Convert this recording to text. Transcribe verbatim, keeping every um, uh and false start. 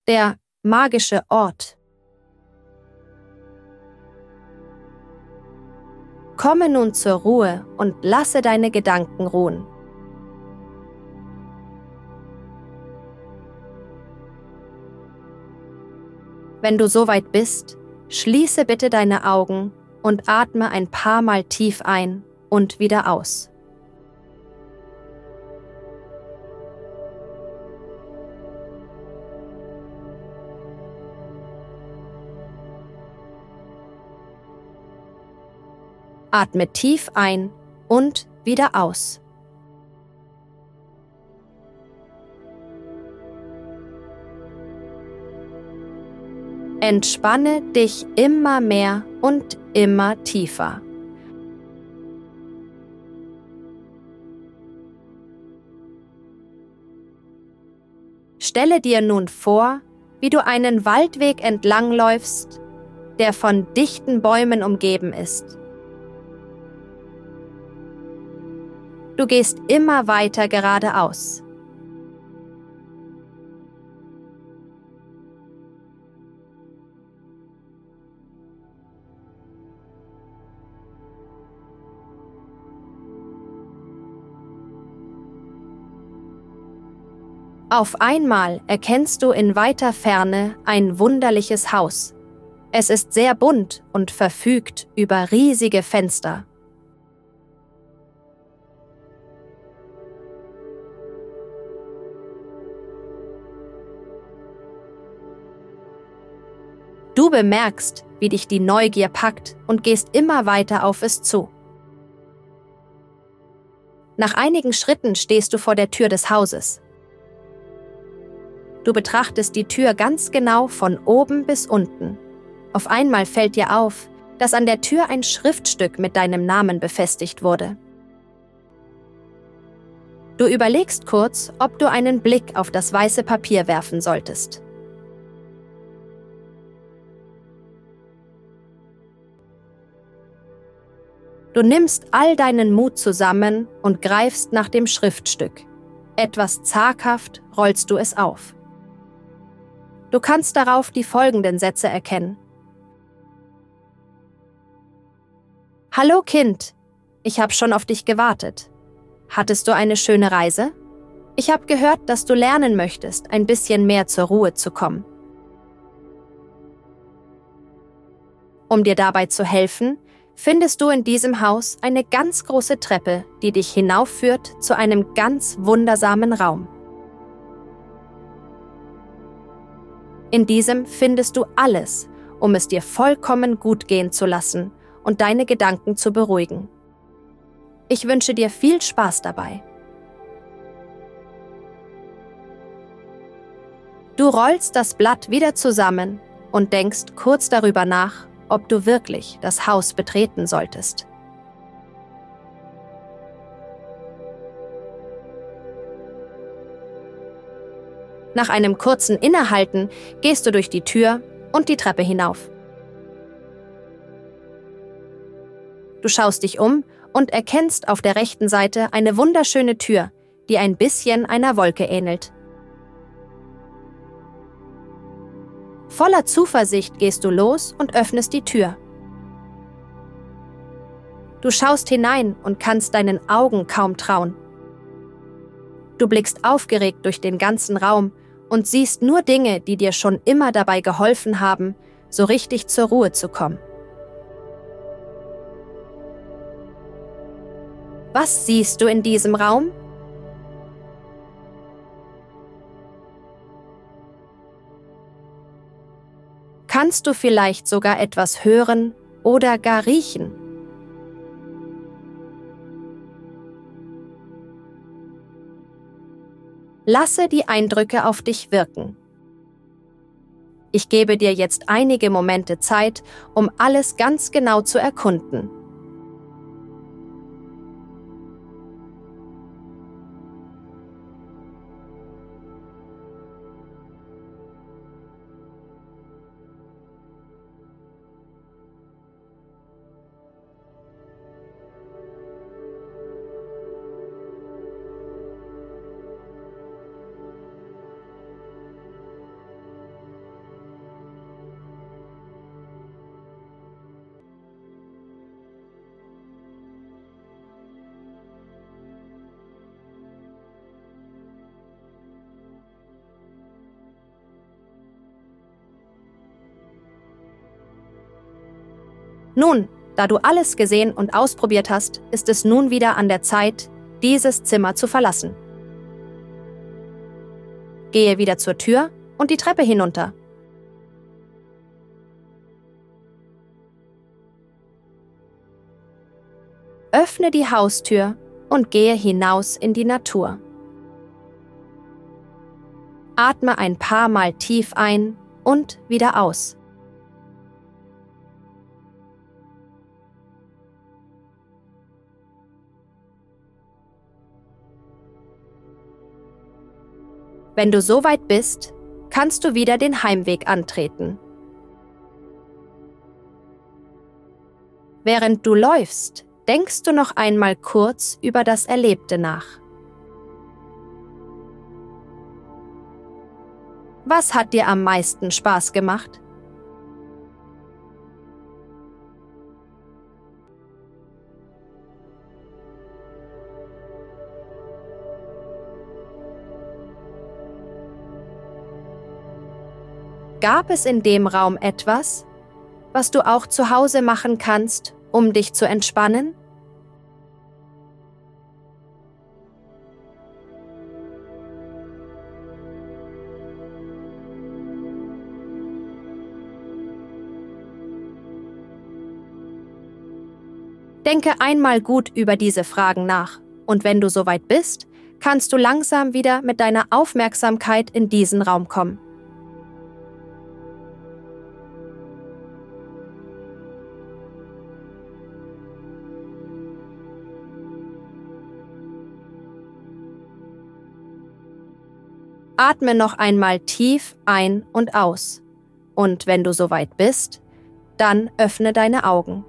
der magische Ort. Komme nun zur Ruhe und lasse deine Gedanken ruhen. Wenn du soweit bist, schließe bitte deine Augen und atme ein paar Mal tief ein und wieder aus. Atme tief ein und wieder aus. Entspanne dich immer mehr und immer tiefer. Stelle dir nun vor, wie du einen Waldweg entlangläufst, der von dichten Bäumen umgeben ist. Du gehst immer weiter geradeaus. Auf einmal erkennst du in weiter Ferne ein wunderliches Haus. Es ist sehr bunt und verfügt über riesige Fenster. Du bemerkst, wie dich die Neugier packt und gehst immer weiter auf es zu. Nach einigen Schritten stehst du vor der Tür des Hauses. Du betrachtest die Tür ganz genau von oben bis unten. Auf einmal fällt dir auf, dass an der Tür ein Schriftstück mit deinem Namen befestigt wurde. Du überlegst kurz, ob du einen Blick auf das weiße Papier werfen solltest. Du nimmst all deinen Mut zusammen und greifst nach dem Schriftstück. Etwas zaghaft rollst du es auf. Du kannst darauf die folgenden Sätze erkennen. Hallo Kind, ich habe schon auf dich gewartet. Hattest du eine schöne Reise? Ich habe gehört, dass du lernen möchtest, ein bisschen mehr zur Ruhe zu kommen. Um dir dabei zu helfen, findest du in diesem Haus eine ganz große Treppe, die dich hinaufführt zu einem ganz wundersamen Raum. In diesem findest du alles, um es dir vollkommen gut gehen zu lassen und deine Gedanken zu beruhigen. Ich wünsche dir viel Spaß dabei. Du rollst das Blatt wieder zusammen und denkst kurz darüber nach, ob du wirklich das Haus betreten solltest. Nach einem kurzen Innehalten gehst du durch die Tür und die Treppe hinauf. Du schaust dich um und erkennst auf der rechten Seite eine wunderschöne Tür, die ein bisschen einer Wolke ähnelt. Voller Zuversicht gehst du los und öffnest die Tür. Du schaust hinein und kannst deinen Augen kaum trauen. Du blickst aufgeregt durch den ganzen Raum und siehst nur Dinge, die dir schon immer dabei geholfen haben, so richtig zur Ruhe zu kommen. Was siehst du in diesem Raum? Kannst du vielleicht sogar etwas hören oder gar riechen? Lasse die Eindrücke auf dich wirken. Ich gebe dir jetzt einige Momente Zeit, um alles ganz genau zu erkunden. Nun, da du alles gesehen und ausprobiert hast, ist es nun wieder an der Zeit, dieses Zimmer zu verlassen. Gehe wieder zur Tür und die Treppe hinunter. Öffne die Haustür und gehe hinaus in die Natur. Atme ein paar Mal tief ein und wieder aus. Wenn du soweit bist, kannst du wieder den Heimweg antreten. Während du läufst, denkst du noch einmal kurz über das Erlebte nach. Was hat dir am meisten Spaß gemacht? Gab es in dem Raum etwas, was du auch zu Hause machen kannst, um dich zu entspannen? Denke einmal gut über diese Fragen nach, und wenn du soweit bist, kannst du langsam wieder mit deiner Aufmerksamkeit in diesen Raum kommen. Atme noch einmal tief ein und aus. Und wenn du soweit bist, dann öffne deine Augen.